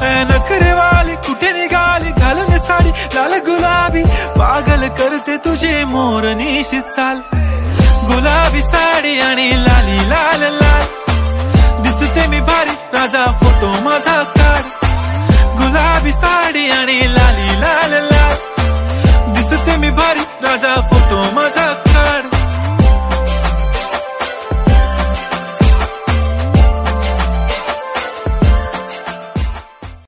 नखरेवाली कुठे निघाली घालून साडी लाल गुलाबी पागल करते तुझे मोरनीशी चाल गुलाबी साडी आणि लाली लाल लाल दिसते मी भारी राजा फोटो माझा काढ गुलाबी साडी आणि लाली लाल लाल दिसते मी भारी राजा